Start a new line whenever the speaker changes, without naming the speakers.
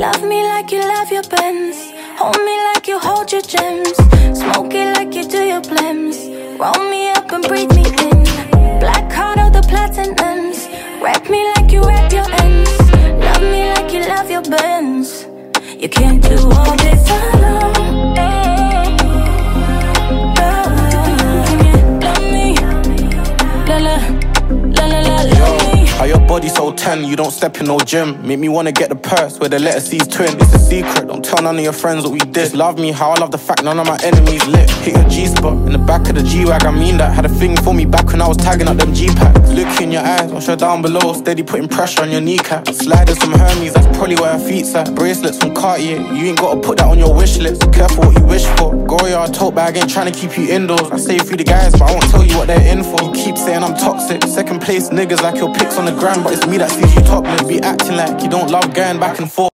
Love me like you love your Benz. Hold me like you hold your gems. Smoke it like you do your blems. Roll me up and breathe me in. Black card of the platinums. Wrap me like you wrap your ends. Love me like you love your Benz. You can't do all this alone. Love me, la la, la la la, love me.
How your body so 10, you don't step in no gym. Make me wanna get the purse where the letter C's twin. It's a secret, don't tell none of your friends what we did. Love me how I love the fact none of my enemies lit. Hit your G-spot in the back of the G-Wag, I mean that. Had a thing for me back when I was tagging up them G-packs. Look in your eyes, wash her down below. Steady putting pressure on your kneecap. Sliders from Hermes, that's probably where her feet's at. Bracelets from Cartier, you ain't gotta put that on your wish list. Careful what you wish for. Goya, tote bag, ain't trying to keep you indoors. I say it through the guys, but I won't tell you what they're in for. You keep saying I'm toxic. Second place niggas like your pics on the gram, but it's me that sees you topless. Be acting like you don't love going back and forth.